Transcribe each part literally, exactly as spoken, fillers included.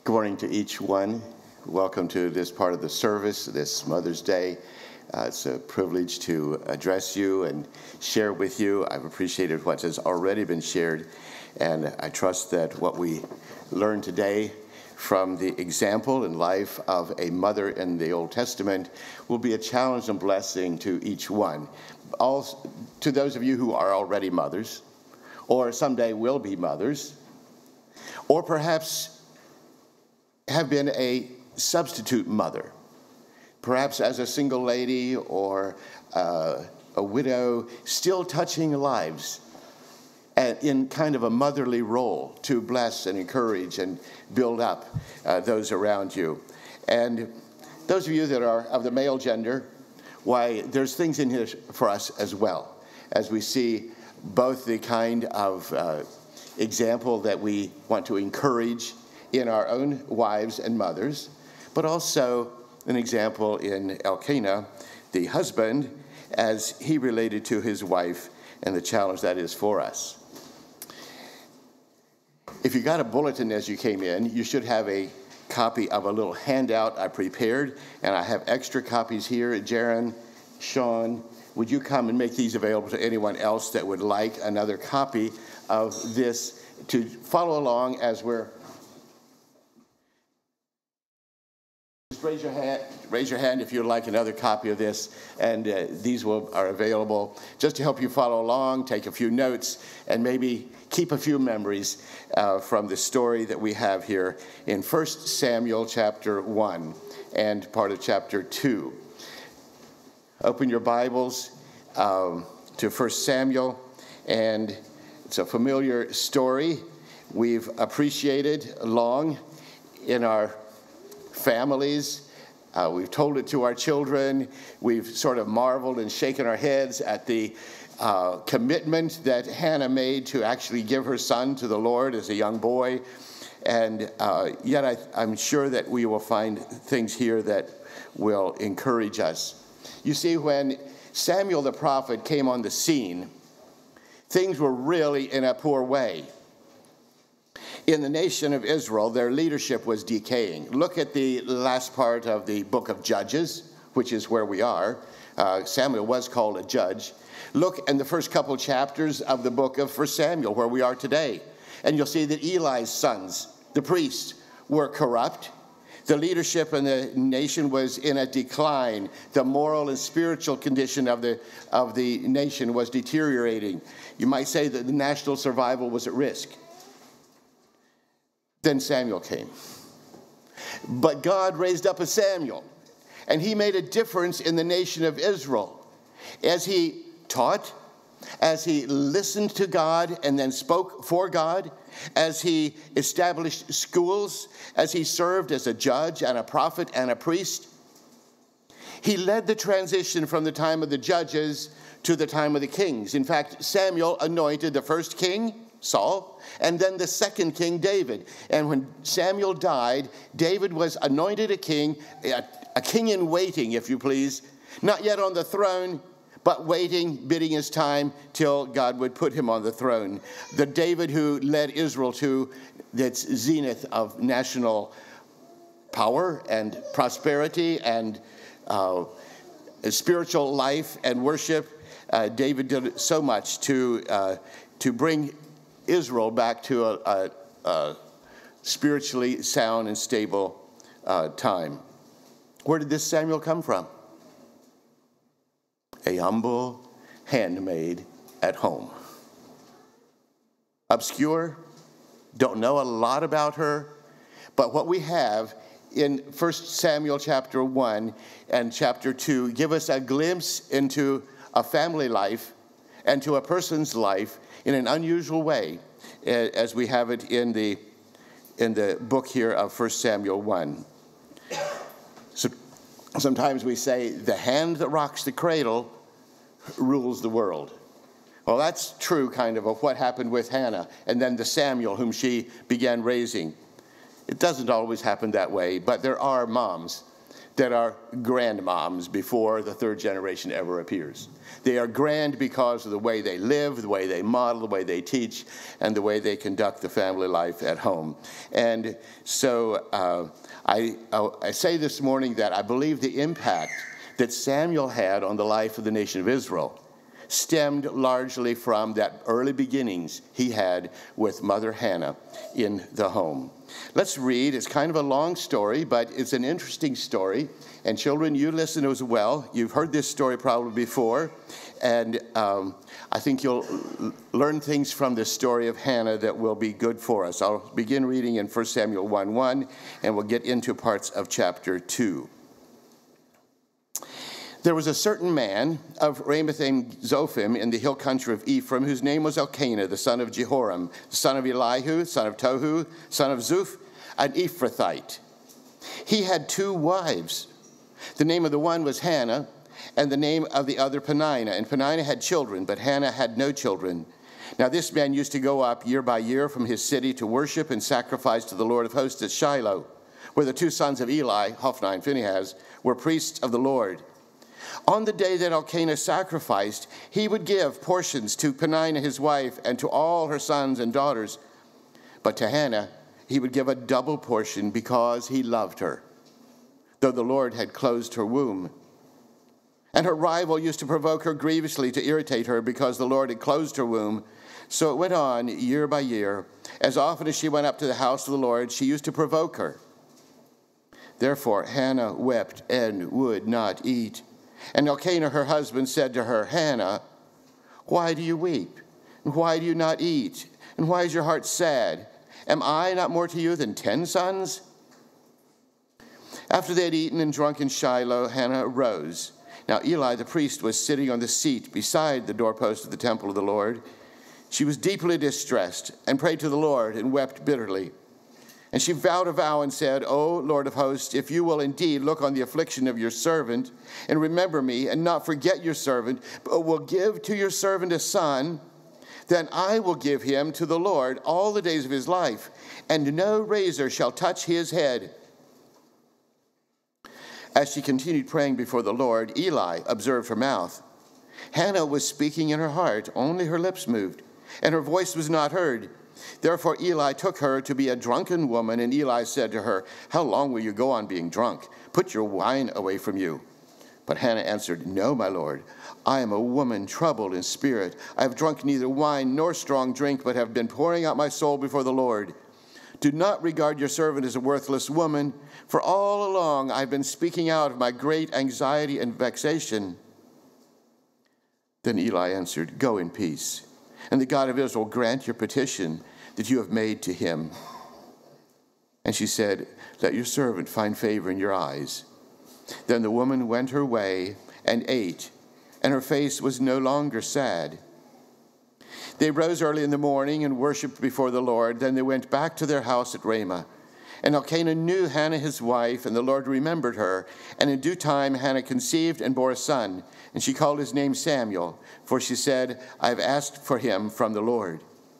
Good morning to each one. Welcome to this part of the service, this Mother's Day. Uh, it's a privilege to address you and share with you. I've appreciated what has already been shared, and I trust that what we learn today from the example and life of a mother in the Old Testament will be a challenge and blessing to each one. Also, to those of you who are already mothers, or someday will be mothers, or perhaps have been a substitute mother, perhaps as a single lady or uh, a widow, still touching lives in kind of a motherly role to bless and encourage and build up uh, those around you. And those of you that are of the male gender, why, there's things in here for us as well, as we see both the kind of uh, example that we want to encourage in our own wives and mothers, but also an example in Elkanah, the husband, as he related to his wife and the challenge that is for us. If you got a bulletin as you came in, you should have a copy of a little handout I prepared, and I have extra copies here. Jaron, Sean, would you come and make these available to anyone else that would like another copy of this to follow along as we're Just raise your hand. Raise your hand if you'd like another copy of this, and uh, these will are available just to help you follow along, take a few notes, and maybe keep a few memories uh, from the story that we have here in First Samuel chapter one and part of chapter two. Open your Bibles um, to First Samuel, and it's a familiar story we've appreciated long in our families. Uh, we've told it to our children. We've sort of marveled and shaken our heads at the uh, commitment that Hannah made to actually give her son to the Lord as a young boy. And uh, yet I, I'm sure that we will find things here that will encourage us. You see, when Samuel the prophet came on the scene, things were really in a poor way. In the nation of Israel, their leadership was decaying. Look at the last part of the book of Judges, which is where we are. Uh, Samuel was called a judge. Look in the first couple chapters of the book of First Samuel, where we are today. And you'll see that Eli's sons, the priests, were corrupt. The leadership in the nation was in a decline. The moral and spiritual condition of the, of the nation was deteriorating. You might say that the national survival was at risk. Then Samuel came. But God raised up a Samuel, and he made a difference in the nation of Israel. As he taught, as he listened to God and then spoke for God, as he established schools, as he served as a judge and a prophet and a priest, he led the transition from the time of the judges to the time of the kings. In fact, Samuel anointed the first king, Saul, and then the second king, David. And when Samuel died, David was anointed a king, a, a king in waiting, if you please, not yet on the throne, but waiting, bidding his time till God would put him on the throne. The David who led Israel to its zenith of national power and prosperity and uh, spiritual life and worship. Uh, David did so much to, uh, to bring Israel back to a, a, a spiritually sound and stable uh, time. Where did this Samuel come from? A humble handmaid at home. Obscure, don't know a lot about her, but what we have in First Samuel chapter one and chapter two give us a glimpse into a family life and to a person's life in an unusual way, as we have it in the in the book here of First Samuel one. So sometimes we say, the hand that rocks the cradle rules the world. Well, that's true kind of of what happened with Hannah and then the Samuel whom she began raising. It doesn't always happen that way, but there are moms that are grandmoms before the third generation ever appears. They are grand because of the way they live, the way they model, the way they teach, and the way they conduct the family life at home. And so uh, I, I say this morning that I believe the impact that Samuel had on the life of the nation of Israel stemmed largely from that early beginnings he had with Mother Hannah in the home. Let's read. It's kind of a long story, but it's an interesting story. And children, you listen as well. You've heard this story probably before. And um, I think you'll learn things from this story of Hannah that will be good for us. I'll begin reading in First Samuel one one, and we'll get into parts of chapter two. There was a certain man of Ramoth and Zophim in the hill country of Ephraim, whose name was Elkanah, the son of Jehoram, the son of Elihu, son of Tohu, son of Zuph, an Ephrathite. He had two wives. The name of the one was Hannah, and the name of the other Peninnah. And Peninnah had children, but Hannah had no children. Now this man used to go up year by year from his city to worship and sacrifice to the Lord of hosts at Shiloh, where the two sons of Eli, Hophni and Phinehas, were priests of the Lord. On the day that Elkanah sacrificed, he would give portions to Peninnah his wife and to all her sons and daughters. But to Hannah he would give a double portion because he loved her, though the Lord had closed her womb. And her rival used to provoke her grievously to irritate her because the Lord had closed her womb. So it went on year by year. As often as she went up to the house of the Lord, she used to provoke her. Therefore Hannah wept and would not eat. And Elkanah, her husband, said to her, Hannah, why do you weep? And why do you not eat? And why is your heart sad? Am I not more to you than ten sons? After they had eaten and drunk in Shiloh, Hannah arose. Now Eli the priest was sitting on the seat beside the doorpost of the temple of the Lord. She was deeply distressed and prayed to the Lord and wept bitterly. And she vowed a vow and said, O Lord of hosts, if you will indeed look on the affliction of your servant and remember me and not forget your servant, but will give to your servant a son, then I will give him to the Lord all the days of his life, and no razor shall touch his head. As she continued praying before the Lord, Eli observed her mouth. Hannah was speaking in her heart, only her lips moved, and her voice was not heard. Therefore Eli took her to be a drunken woman, and Eli said to her, How long will you go on being drunk? Put your wine away from you. But Hannah answered, No, my lord, I am a woman troubled in spirit. I have drunk neither wine nor strong drink, but have been pouring out my soul before the Lord. Do not regard your servant as a worthless woman, for all along I have been speaking out of my great anxiety and vexation. Then Eli answered, Go in peace. And the God of Israel grant your petition that you have made to him. And she said, Let your servant find favor in your eyes. Then the woman went her way and ate, and her face was no longer sad. They rose early in the morning and worshipped before the Lord. Then they went back to their house at Ramah. And Elkanah knew Hannah his wife, and the Lord remembered her. And in due time Hannah conceived and bore a son. And she called his name Samuel, for she said, I have asked for him from the Lord.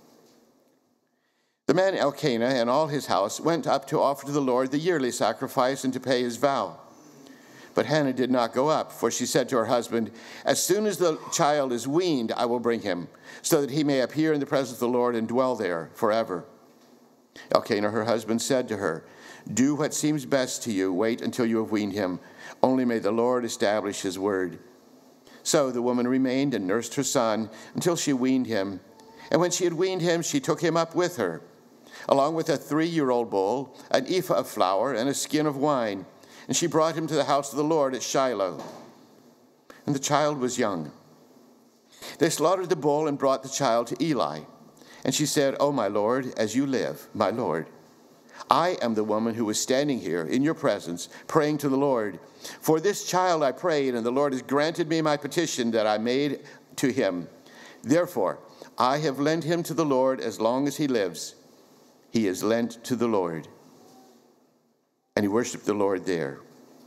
The man Elkanah and all his house went up to offer to the Lord the yearly sacrifice and to pay his vow. But Hannah did not go up, for she said to her husband, As soon as the child is weaned, I will bring him, so that he may appear in the presence of the Lord and dwell there forever. Elkanah, her husband, said to her, Do what seems best to you. Wait until you have weaned him. Only may the Lord establish his word. So the woman remained and nursed her son until she weaned him. And when she had weaned him, she took him up with her, along with a three-year-old bull, an ephah of flour, and a skin of wine. And she brought him to the house of the Lord at Shiloh. And the child was young. They slaughtered the bull and brought the child to Eli. And she said, O my Lord, as you live, my Lord, I am the woman who was standing here in your presence, praying to the Lord. For this child I prayed, and the Lord has granted me my petition that I made to him. Therefore, I have lent him to the Lord as long as he lives. He is lent to the Lord. And he worshiped the Lord there.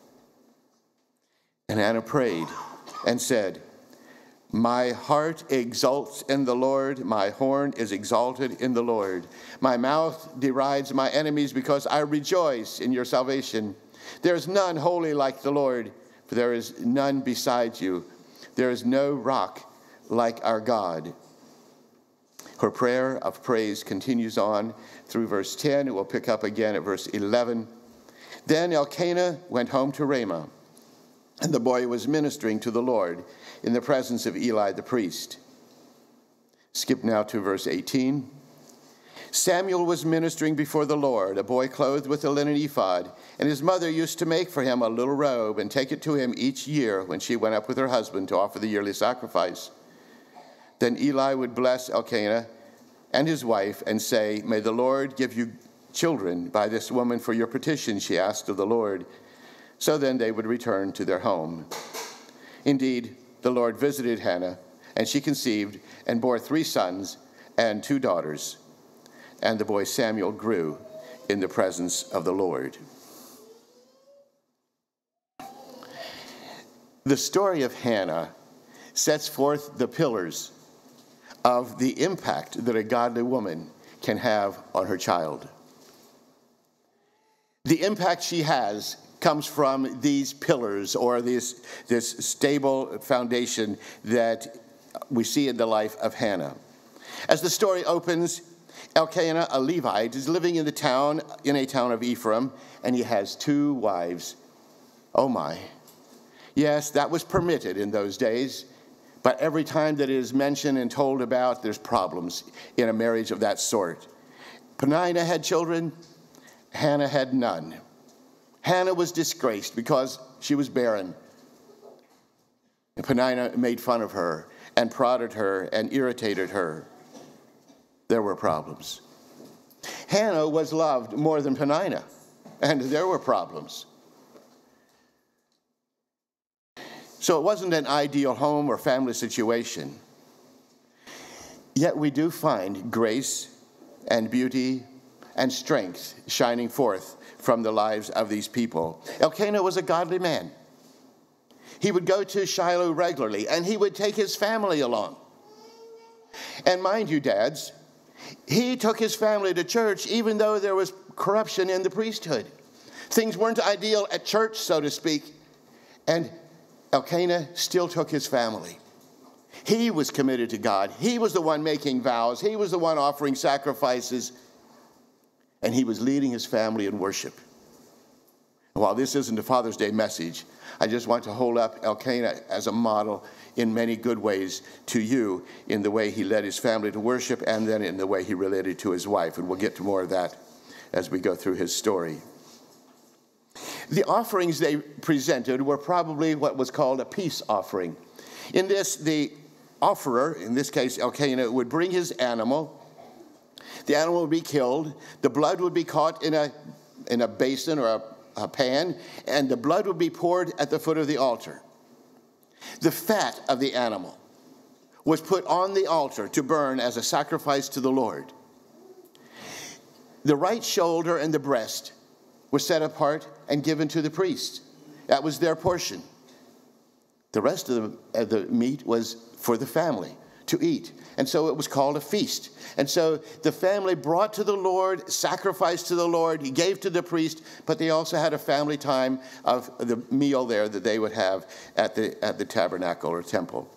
And Hannah prayed and said, My heart exults in the Lord. My horn is exalted in the Lord. My mouth derides my enemies because I rejoice in your salvation. There is none holy like the Lord, for there is none besides you. There is no rock like our God. Her prayer of praise continues on through verse ten. It will pick up again at verse eleven. Then Elkanah went home to Ramah, and the boy was ministering to the Lord in the presence of Eli the priest. Skip now to verse eighteen. Samuel was ministering before the Lord, a boy clothed with a linen ephod, and his mother used to make for him a little robe and take it to him each year when she went up with her husband to offer the yearly sacrifice. Then Eli would bless Elkanah and his wife and say, "May the Lord give you children by this woman for your petition," she asked of the Lord. So then they would return to their home. Indeed, the Lord visited Hannah, and she conceived and bore three sons and two daughters. And the boy Samuel grew in the presence of the Lord. The story of Hannah sets forth the pillars of the impact that a godly woman can have on her child. The impact she has comes from these pillars, or this, this stable foundation that we see in the life of Hannah. As the story opens, Elkanah, a Levite, is living in the town, in a town of Ephraim, and he has two wives. Oh my. Yes, that was permitted in those days, but every time that it is mentioned and told about, there's problems in a marriage of that sort. Peninnah had children, Hannah had none. Hannah was disgraced because she was barren. And Peninnah made fun of her and prodded her and irritated her. There were problems. Hannah was loved more than Peninnah, and there were problems. So it wasn't an ideal home or family situation. Yet we do find grace and beauty and strength shining forth from the lives of these people. Elkanah was a godly man. He would go to Shiloh regularly, and he would take his family along. And mind you, dads, he took his family to church even though there was corruption in the priesthood. Things weren't ideal at church, so to speak, and Elkanah still took his family. He was committed to God. He was the one making vows. He was the one offering sacrifices, and he was leading his family in worship. While this isn't a Father's Day message, I just want to hold up Elkanah as a model in many good ways to you, in the way he led his family to worship, and then in the way he related to his wife. And we'll get to more of that as we go through his story. The offerings they presented were probably what was called a peace offering. In this, the offerer, in this case Elkanah, would bring his animal. The animal would be killed. The blood would be caught in a, in a basin or a a pan, and the blood would be poured at the foot of the altar. The fat of the animal was put on the altar to burn as a sacrifice to the Lord. The right shoulder and the breast were set apart and given to the priest. That was their portion. The rest of the, of the meat was for the family to eat. And so it was called a feast. And so the family brought to the Lord, sacrificed to the Lord, he gave to the priest, but they also had a family time of the meal there that they would have at the, at the tabernacle or temple.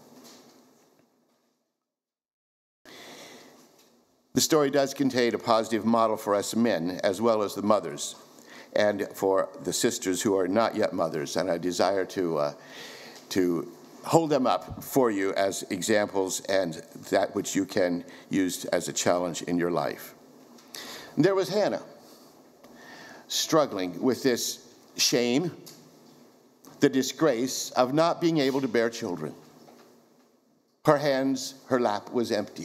The story does contain a positive model for us men, as well as the mothers, and for the sisters who are not yet mothers. And I desire to, uh, to hold them up for you as examples and that which you can use as a challenge in your life. There was Hannah, struggling with this shame, the disgrace of not being able to bear children. Her hands, her lap was empty.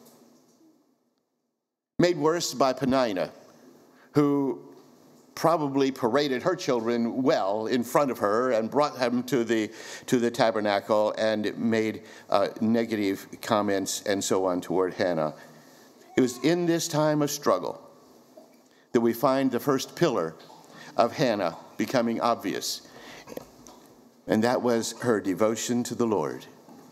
Made worse by Peninnah, who probably paraded her children well in front of her and brought them to the to the tabernacle and made uh, negative comments and so on toward Hannah. It was in this time of struggle that we find the first pillar of Hannah becoming obvious, and that was her devotion to the Lord.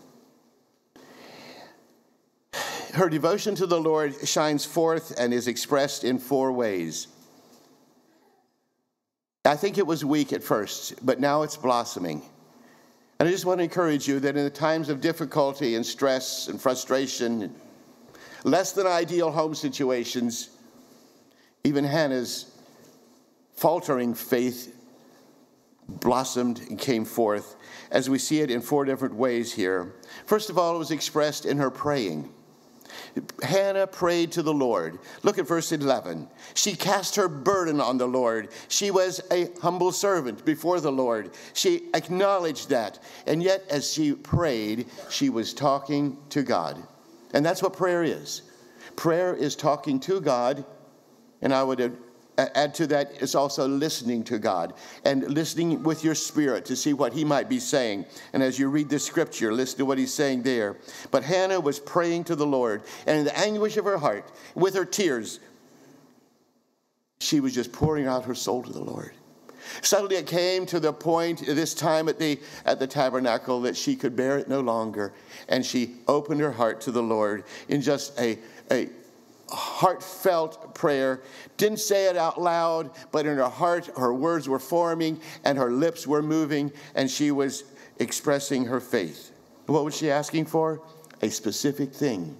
Her devotion to the Lord shines forth and is expressed in four ways. I think it was weak at first, but now it's blossoming. And I just want to encourage you that in the times of difficulty and stress and frustration, less than ideal home situations, even Hannah's faltering faith blossomed and came forth, as we see it in four different ways here. First of all, it was expressed in her praying. Hannah prayed to the Lord. Look at verse eleven. She cast her burden on the Lord. She was a humble servant before the Lord. She acknowledged that. And yet, as she prayed, she was talking to God. And that's what prayer is. Prayer is talking to God. And I would add to that, it's also listening to God and listening with your spirit to see what he might be saying. And as you read the scripture, listen to what he's saying there. But Hannah was praying to the Lord, and in the anguish of her heart, with her tears, she was just pouring out her soul to the Lord. Suddenly it came to the point this time at the at the tabernacle that she could bear it no longer, and she opened her heart to the Lord in just a a heartfelt prayer. Didn't say it out loud, but in her heart, her words were forming and her lips were moving, and she was expressing her faith. What was she asking for? A specific thing.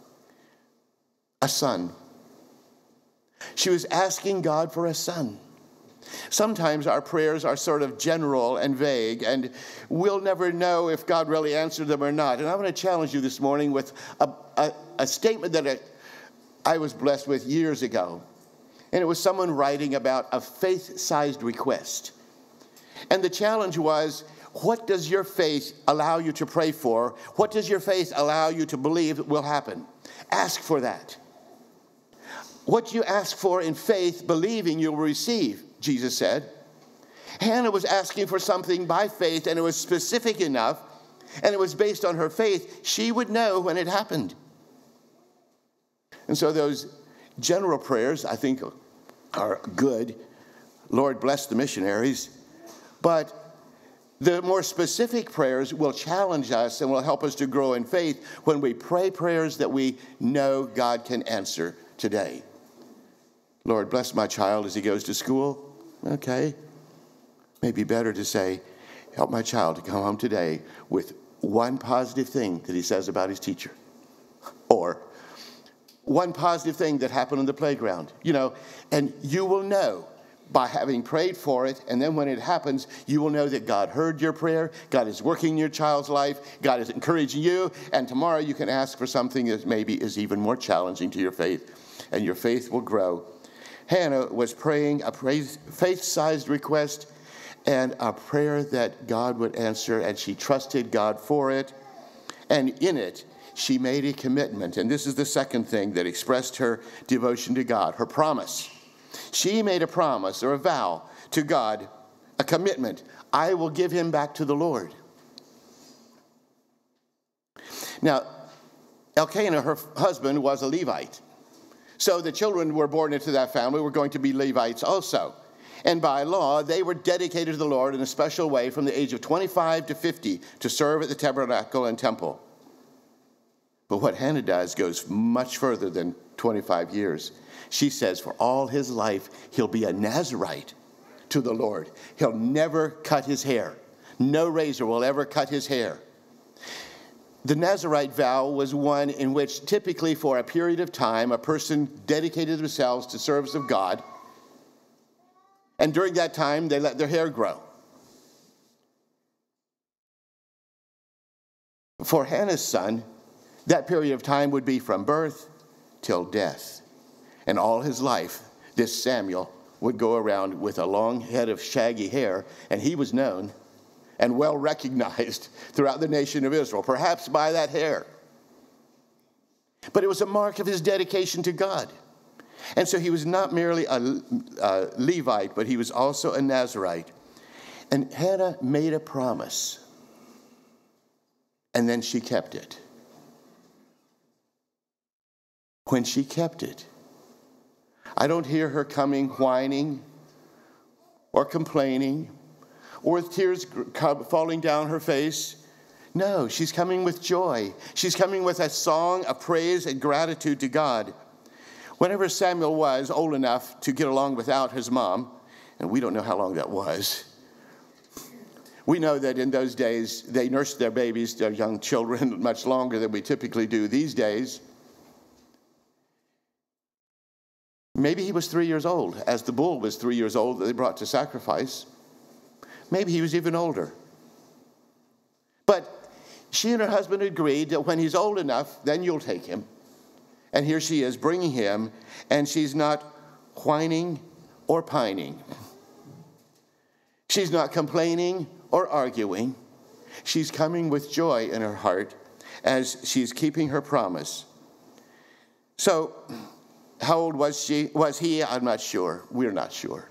A son. She was asking God for a son. Sometimes our prayers are sort of general and vague, and we'll never know if God really answered them or not. And I want to challenge you this morning with a, a, a statement that I, I was blessed with years ago. And it was someone writing about a faith-sized request. And the challenge was, what does your faith allow you to pray for? What does your faith allow you to believe will happen? Ask for that. What you ask for in faith, believing you'll receive, Jesus said. Hannah was asking for something by faith, and it was specific enough, and it was based on her faith. She would know when it happened. And so those general prayers, I think, are good. Lord, bless the missionaries. But the more specific prayers will challenge us and will help us to grow in faith when we pray prayers that we know God can answer today. Lord, bless my child as he goes to school. Okay. Maybe better to say, help my child to come home today with one positive thing that he says about his teacher. Or one positive thing that happened on the playground. You know, and you will know by having prayed for it, and then when it happens, you will know that God heard your prayer, God is working in your child's life, God is encouraging you, and tomorrow you can ask for something that maybe is even more challenging to your faith, and your faith will grow. Hannah was praying a faith-sized request and a prayer that God would answer, and she trusted God for it, and in it, she made a commitment. And this is the second thing that expressed her devotion to God, her promise. She made a promise or a vow to God, a commitment. I will give him back to the Lord. Now, Elkanah, her husband, was a Levite. So the children who were born into that family were going to be Levites also. And by law, they were dedicated to the Lord in a special way from the age of twenty-five to fifty to serve at the tabernacle and temple. But what Hannah does goes much further than twenty-five years. She says for all his life, he'll be a Nazirite to the Lord. He'll never cut his hair. No razor will ever cut his hair. The Nazirite vow was one in which typically for a period of time, a person dedicated themselves to service of God. And during that time, they let their hair grow. For Hannah's son, that period of time would be from birth till death. And all his life, this Samuel would go around with a long head of shaggy hair, and he was known and well recognized throughout the nation of Israel, perhaps by that hair. But it was a mark of his dedication to God. And so he was not merely a, a Levite, but he was also a Nazirite. And Hannah made a promise, and then she kept it. When she kept it, I don't hear her coming whining or complaining or with tears falling down her face. No, she's coming with joy. She's coming with a song of praise and gratitude to God. Whenever Samuel was old enough to get along without his mom, And we don't know how long that was. We know that in those days, they nursed their babies, their young children, much longer than we typically do these days. Maybe he was three years old, as the bull was three years old that they brought to sacrifice. Maybe he was even older. But she and her husband agreed that when he's old enough, then you'll take him. And here she is bringing him, and she's not whining or pining. She's not complaining or arguing. She's coming with joy in her heart as she's keeping her promise. So, how old was she? Was he? I'm not sure. We're not sure.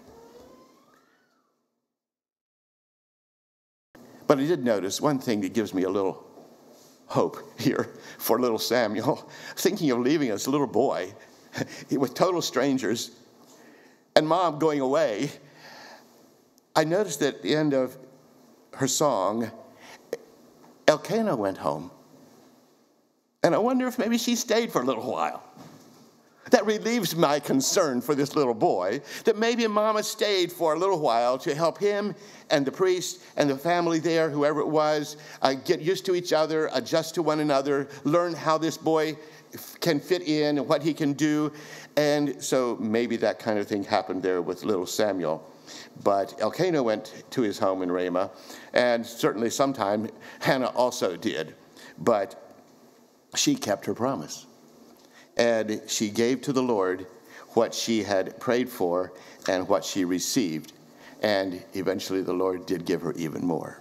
But I did notice one thing that gives me a little hope here for little Samuel. Thinking of leaving this little boy with total strangers and mom going away. I noticed that at the end of her song, Elkanah went home. And I wonder if maybe she stayed for a little while. That relieves my concern for this little boy, that maybe Mama stayed for a little while to help him and the priest and the family there, whoever it was, uh, get used to each other, adjust to one another, learn how this boy can fit in and what he can do. And so maybe that kind of thing happened there with little Samuel. But Elkanah went to his home in Ramah, and certainly sometime Hannah also did. But she kept her promise. And she gave to the Lord what she had prayed for and what she received. And eventually the Lord did give her even more.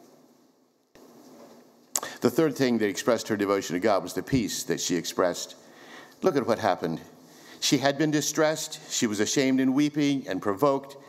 The third thing that expressed her devotion to God was the peace that she expressed. Look at what happened. She had been distressed. She was ashamed and weeping and provoked.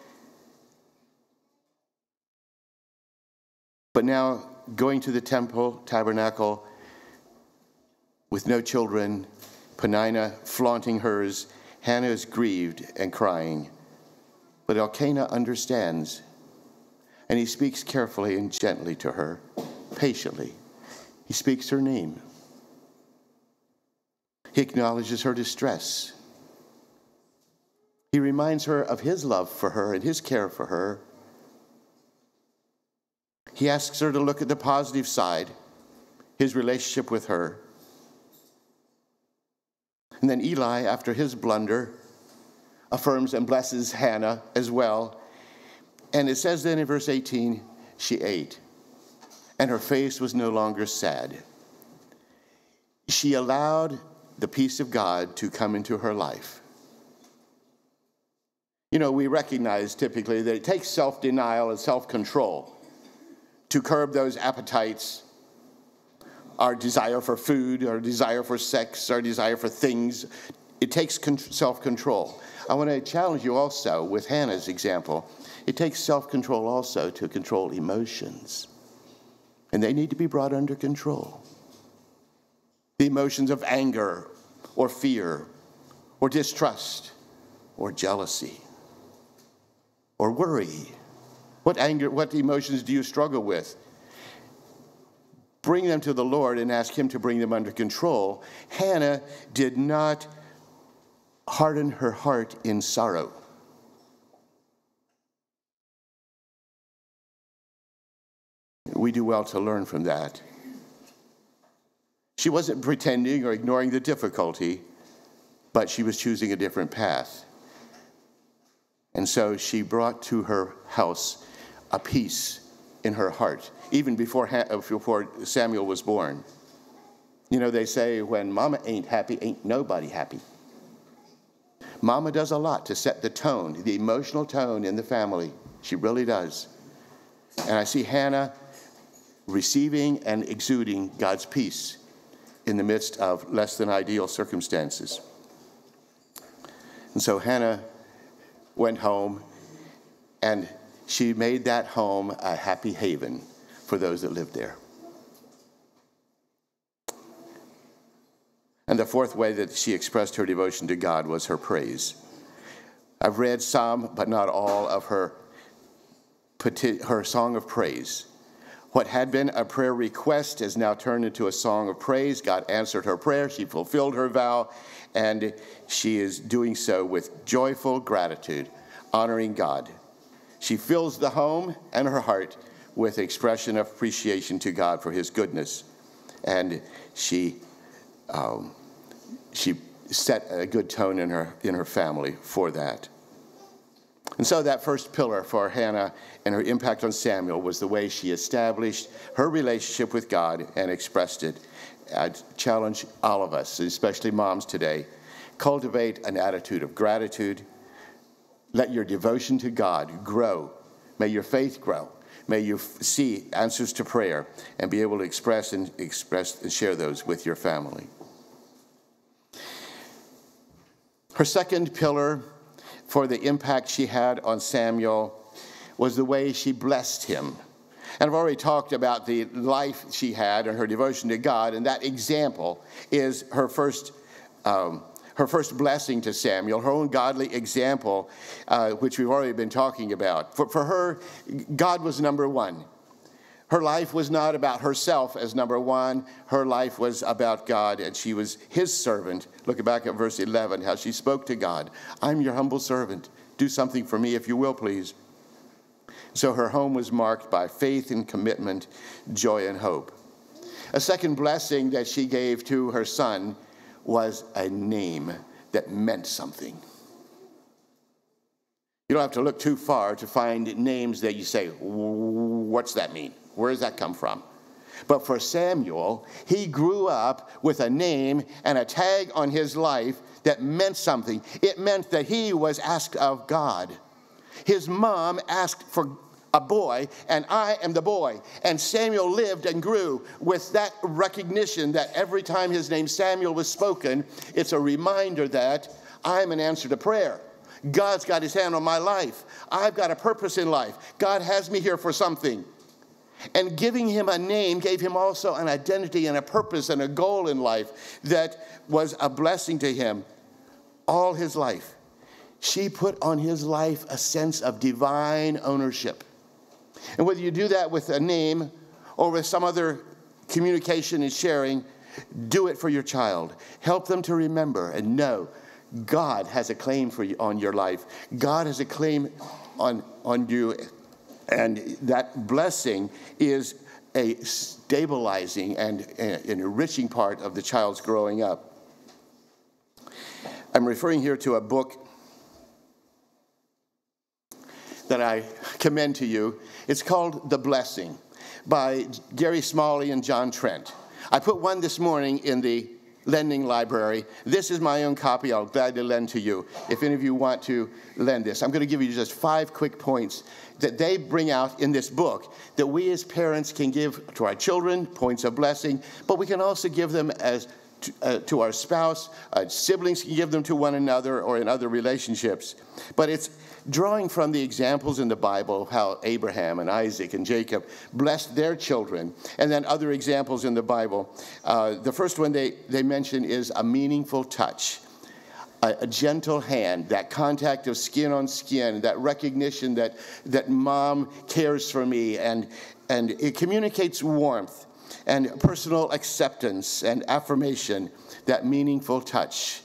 But now going to the temple, tabernacle, with no children, Peninnah flaunting hers, Hannah is grieved and crying. But Elkanah understands, and he speaks carefully and gently to her, patiently. He speaks her name. He acknowledges her distress. He reminds her of his love for her and his care for her. He asks her to look at the positive side, his relationship with her. And then Eli, after his blunder, affirms and blesses Hannah as well. And it says then in verse eighteen, she ate, and her face was no longer sad. She allowed the peace of God to come into her life. You know, we recognize typically that it takes self-denial and self-control to curb those appetites, our desire for food, our desire for sex, our desire for things. It takes self-control. I want to challenge you also with Hannah's example. It takes self-control also to control emotions. And they need to be brought under control. The emotions of anger or fear or distrust or jealousy or worry. What anger, what emotions do you struggle with? Bring them to the Lord and ask him to bring them under control. Hannah did not harden her heart in sorrow. We do well to learn from that. She wasn't pretending or ignoring the difficulty, but she was choosing a different path. And so she brought to her house a peace in her heart, even before, before Samuel was born. You know, they say when mama ain't happy, ain't nobody happy. Mama does a lot to set the tone, the emotional tone in the family. She really does. And I see Hannah receiving and exuding God's peace in the midst of less than ideal circumstances. And so Hannah went home, and she made that home a happy haven for those that lived there. And the fourth way that she expressed her devotion to God was her praise. I've read some, but not all, of her, her song of praise. What had been a prayer request has now turned into a song of praise. God answered her prayer. She fulfilled her vow, and she is doing so with joyful gratitude, honoring God She fills the home and her heart with expression of appreciation to God for his goodness. And she um, she set a good tone in her in her family for that. And so that first pillar for Hannah and her impact on Samuel was the way she established her relationship with God and expressed it. I challenge all of us, especially moms today, cultivate an attitude of gratitude. Let your devotion to God grow. May your faith grow. May you f- see answers to prayer and be able to express and express and share those with your family. Her second pillar for the impact she had on Samuel was the way she blessed him. And I've already talked about the life she had and her devotion to God, and that example is her first um, her first blessing to Samuel, her own godly example, uh, which we've already been talking about. For, for her, God was number one. Her life was not about herself as number one. Her life was about God, and she was his servant. Look back at verse eleven, how she spoke to God. I'm your humble servant. Do something for me if you will, please. So her home was marked by faith and commitment, joy and hope. A second blessing that she gave to her son was a name that meant something. You don't have to look too far to find names that you say, what's that mean? Where does that come from? But for Samuel, he grew up with a name and a tag on his life that meant something. It meant that he was asked of God. His mom asked for a boy, and I am the boy. And Samuel lived and grew with that recognition that every time his name Samuel was spoken, it's a reminder that I'm an answer to prayer. God's got his hand on my life. I've got a purpose in life. God has me here for something. And giving him a name gave him also an identity and a purpose and a goal in life that was a blessing to him all his life. She put on his life a sense of divine ownership. And whether you do that with a name or with some other communication and sharing, do it for your child. Help them to remember and know God has a claim for you on your life. God has a claim on, on you. And that blessing is a stabilizing and an enriching part of the child's growing up. I'm referring here to a book that I commend to you. It's called The Blessing by Gary Smalley and John Trent. I put one this morning in the lending library. This is my own copy. I'll gladly lend to you if any of you want to lend this. I'm going to give you just five quick points that they bring out in this book that we as parents can give to our children, points of blessing, but we can also give them as to, uh, to our spouse. Uh, siblings can give them to one another or in other relationships. But it's drawing from the examples in the Bible of how Abraham and Isaac and Jacob blessed their children, and then other examples in the Bible. Uh, the first one they, they mention is a meaningful touch, a, a gentle hand, that contact of skin on skin, that recognition that, that mom cares for me, and, and it communicates warmth and personal acceptance and affirmation, that meaningful touch.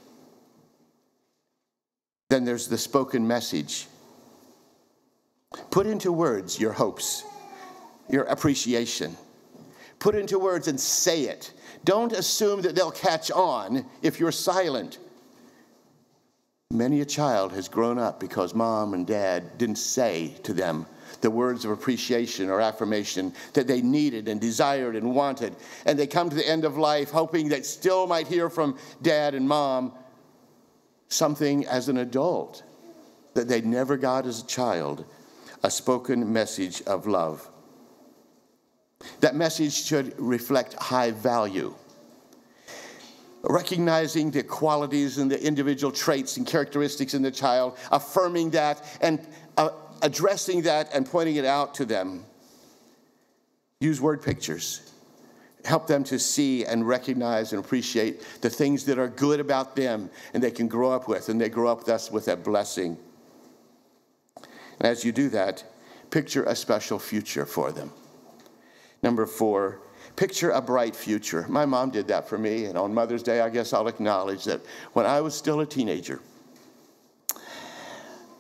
Then there's the spoken message. Put into words your hopes, your appreciation. Put into words and say it. Don't assume that they'll catch on if you're silent. Many a child has grown up because mom and dad didn't say to them the words of appreciation or affirmation that they needed and desired and wanted. And they come to the end of life hoping they still might hear from dad and mom something as an adult that they never got as a child, a spoken message of love. That message should reflect high value, recognizing the qualities and the individual traits and characteristics in the child, affirming that and uh, addressing that and pointing it out to them. Use word pictures. Help them to see and recognize and appreciate the things that are good about them and they can grow up with, and they grow up with us with that blessing. And as you do that, picture a special future for them. Number four, picture a bright future. My mom did that for me, and on Mother's Day, I guess I'll acknowledge that when I was still a teenager,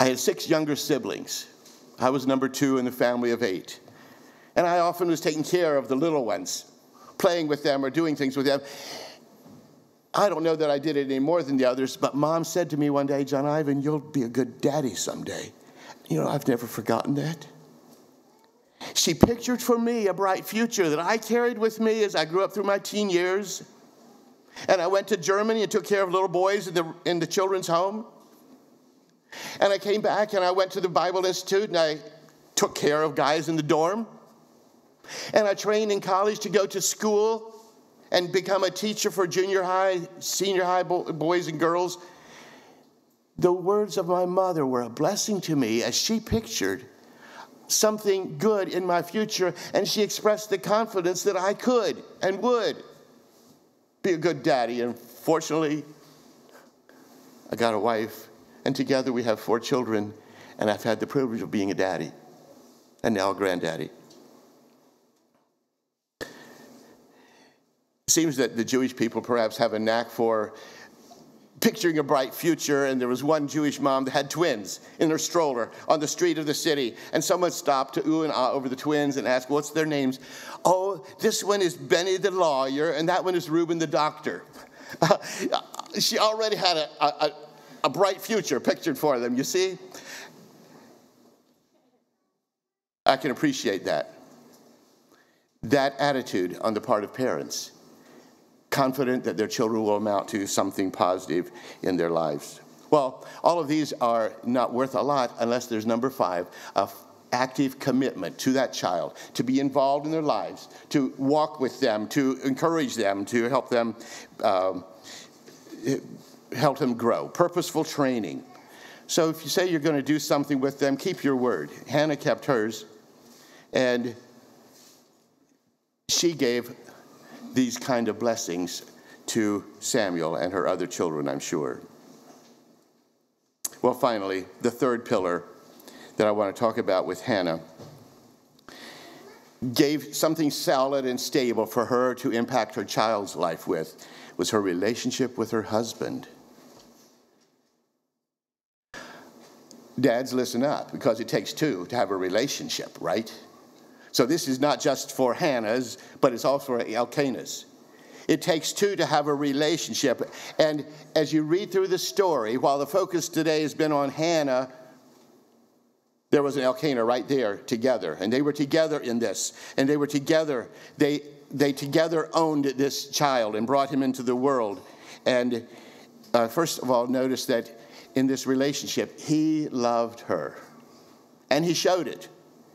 I had six younger siblings. I was number two in a family of eight. And I often was taking care of the little ones, playing with them or doing things with them. I don't know that I did it any more than the others, but Mom said to me one day, "John Ivan, you'll be a good daddy someday." You know, I've never forgotten that. She pictured for me a bright future that I carried with me as I grew up through my teen years. And I went to Germany and took care of little boys in the, in the children's home. And I came back and I went to the Bible Institute and I took care of guys in the dorm. And I trained in college to go to school and become a teacher for junior high, senior high bo- boys and girls. The words of my mother were a blessing to me as she pictured something good in my future, and she expressed the confidence that I could and would be a good daddy. And fortunately, I got a wife, and together we have four children, and I've had the privilege of being a daddy, and now a granddaddy. It seems that the Jewish people perhaps have a knack for picturing a bright future, and there was one Jewish mom that had twins in her stroller on the street of the city, and someone stopped to ooh and ah over the twins and asked, "What's their names?" "Oh, this one is Benny the lawyer, and that one is Reuben the doctor." Uh, she already had a, a, a bright future pictured for them, you see? I can appreciate that. That attitude on the part of parents, confident that their children will amount to something positive in their lives. Well, all of these are not worth a lot unless there's number five, a active commitment to that child, to be involved in their lives, to walk with them, to encourage them, to help them, um, help them grow. Purposeful training. So if you say you're going to do something with them, keep your word. Hannah kept hers, and she gave these kind of blessings to Samuel and her other children, I'm sure. Well, finally, the third pillar that I want to talk about with Hannah gave something solid and stable for her to impact her child's life with, was her relationship with her husband. Dads, listen up, because it takes two to have a relationship, right? So this is not just for Hannah's, but it's also for Elkanah's. It takes two to have a relationship. And as you read through the story, while the focus today has been on Hannah, there was an Elkanah right there together. And they were together in this. And they were together. They, they together owned this child and brought him into the world. And uh, first of all, notice that in this relationship, he loved her. And he showed it.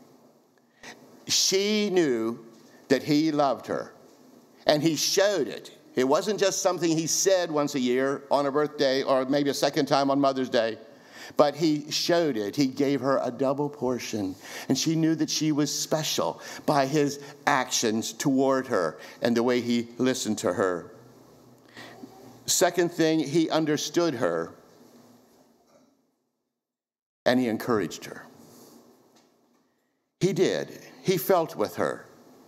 She knew that he loved her, and he showed it. It wasn't just something he said once a year on her birthday or maybe a second time on Mother's Day, but he showed it. He gave her a double portion, and she knew that she was special by his actions toward her and the way he listened to her. Second thing, he understood her, and he encouraged her. He did. He felt with her.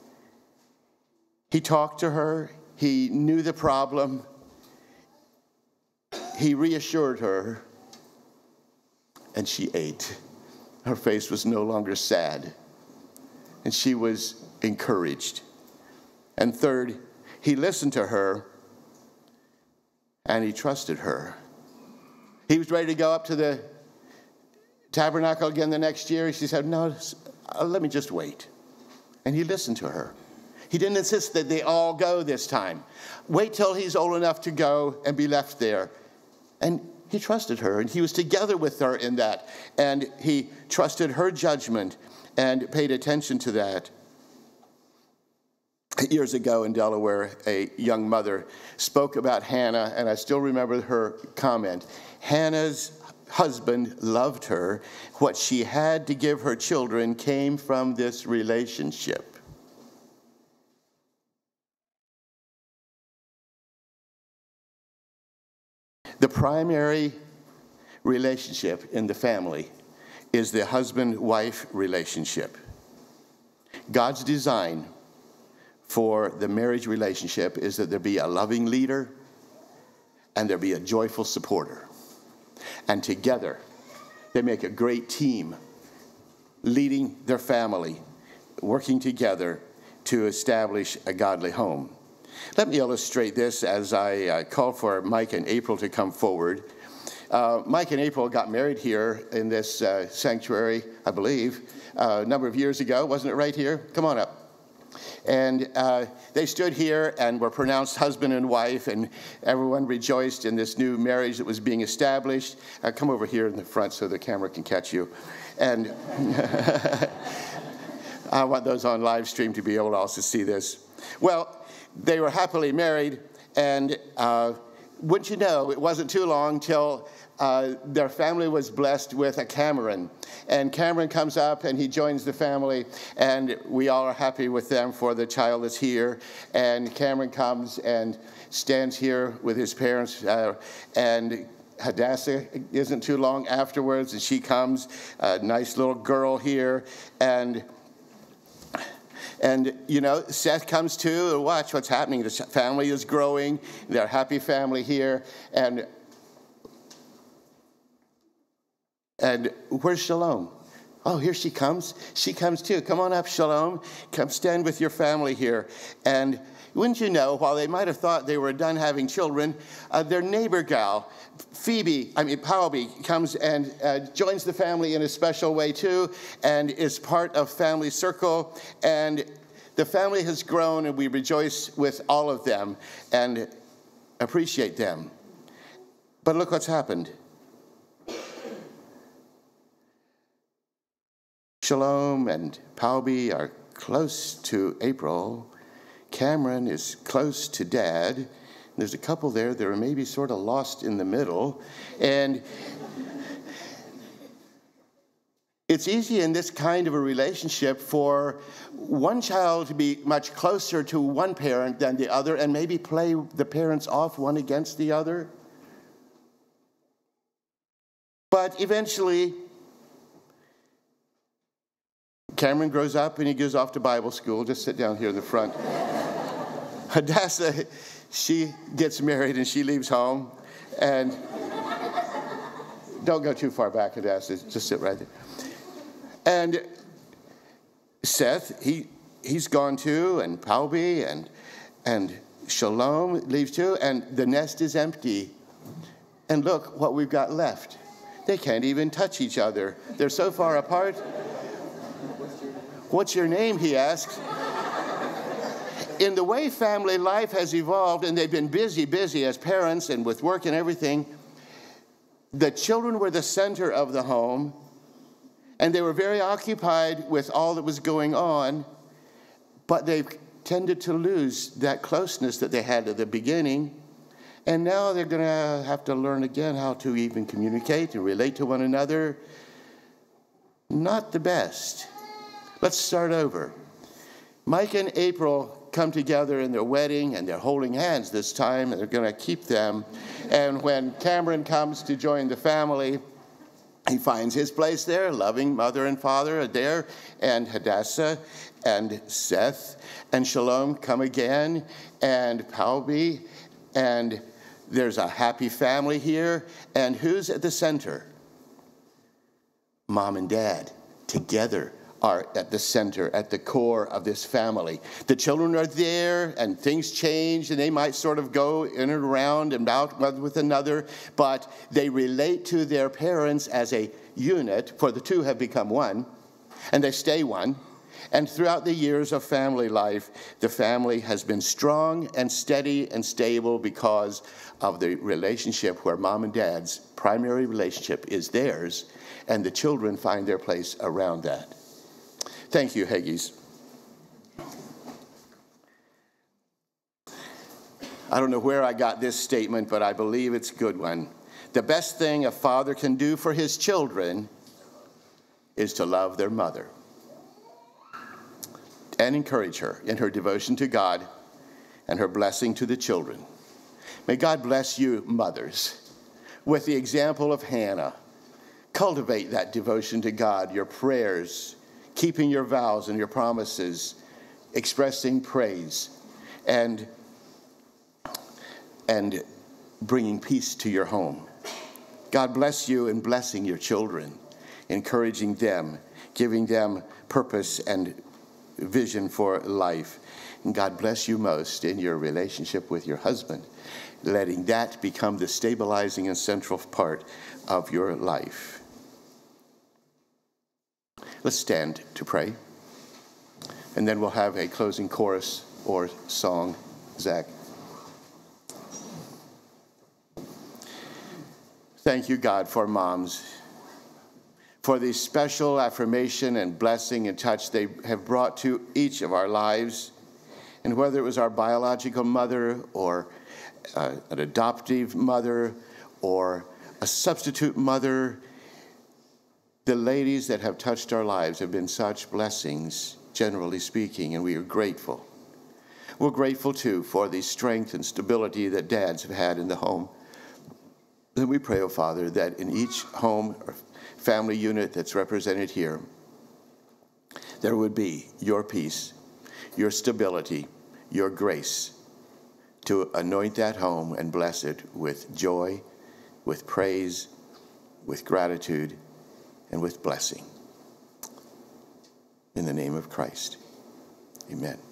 He talked to her. He knew the problem. He reassured her. And she ate. Her face was no longer sad. And she was encouraged. And third, he listened to her. And he trusted her. He was ready to go up to the tabernacle again the next year. She said, "No, let me just wait." And he listened to her. He didn't insist that they all go this time. Wait till he's old enough to go and be left there. And he trusted her, and he was together with her in that. And he trusted her judgment and paid attention to that. Years ago in Delaware, a young mother spoke about Hannah, and I still remember her comment. Hannah's husband loved her. What she had to give her children came from this relationship. The primary relationship in the family is the husband-wife relationship. God's design for the marriage relationship is that there be a loving leader and there be a joyful supporter. And together, They make a great team, leading their family, working together to establish a godly home. Let me illustrate this as I uh, call for Mike and April to come forward. Uh, Mike and April got married here in this uh, sanctuary, I believe, uh, a number of years ago. Wasn't it right here? Come on up. And uh, they stood here and were pronounced husband and wife, and everyone rejoiced in this new marriage that was being established. Uh, come over here in the front so the camera can catch you. And I want those on live stream to be able to also see this. Well, they were happily married, and uh, wouldn't you know, it wasn't too long till uh, their family was blessed with a Cameron. And Cameron comes up and he joins the family, and we all are happy with them for the child that's here. And Cameron comes and stands here with his parents, uh, and Hadassah isn't too long afterwards, and she comes, a nice little girl here, and And, you know, Seth comes too, and watch what's happening. The family is growing. They're a happy family here. And, and where's Shalom? Oh, here she comes. She comes too. Come on up, Shalom. Come stand with your family here. And wouldn't you know, while they might have thought they were done having children, uh, their neighbor gal, Phoebe, I mean, Palby, comes and uh, joins the family in a special way too, and is part of family circle. And the family has grown, and we rejoice with all of them and appreciate them. But look what's happened. Shalom and Palby are close to April. Cameron is close to Dad. There's a couple there that are maybe sort of lost in the middle. And it's easy in this kind of a relationship for one child to be much closer to one parent than the other and maybe play the parents off one against the other. But eventually, Cameron grows up and he goes off to Bible school. Just sit down here in the front. Hadassah, she gets married and she leaves home. And don't go too far back, Hadassah. Just sit right there. And Seth, he he's gone too, and Palby and and Shalom leaves too, and the nest is empty. And look what we've got left. They can't even touch each other. They're so far apart. What's your name, he asks. In the way family life has evolved, and they've been busy, busy as parents and with work and everything, the children were the center of the home, and they were very occupied with all that was going on, but they've tended to lose that closeness that they had at the beginning, and now they're going to have to learn again how to even communicate and relate to one another. Not the best. Let's start over. Mike and April come together in their wedding, and they're holding hands this time, and they're going to keep them. And when Cameron comes to join the family, he finds his place there, loving mother and father are there, and Hadassah and Seth and Shalom come again, and Palby, and there's a happy family here. And who's at the center? Mom and Dad together are at the center, at the core of this family. The children are there, and things change, and they might sort of go in and around and out with another, but they relate to their parents as a unit, for the two have become one, and they stay one. And throughout the years of family life, the family has been strong and steady and stable because of the relationship where mom and dad's primary relationship is theirs, and the children find their place around that. Thank you, Haggies. I don't know where I got this statement, but I believe it's a good one. The best thing a father can do for his children is to love their mother and encourage her in her devotion to God and her blessing to the children. May God bless you, mothers, with the example of Hannah. Cultivate that devotion to God, your prayers, keeping your vows and your promises, expressing praise, and, and bringing peace to your home. God bless you in blessing your children, encouraging them, giving them purpose and vision for life. And God bless you most in your relationship with your husband, letting that become the stabilizing and central part of your life. Let's stand to pray, and then we'll have a closing chorus or song. Zach. Thank you, God, for moms, for the special affirmation and blessing and touch they have brought to each of our lives. And whether it was our biological mother or uh, an adoptive mother or a substitute mother, the ladies that have touched our lives have been such blessings, generally speaking, and we are grateful. We're grateful, too, for the strength and stability that dads have had in the home. And we pray, oh Father, that in each home or family unit that's represented here, there would be your peace, your stability, your grace to anoint that home and bless it with joy, with praise, with gratitude, and with blessing. In the name of Christ, amen.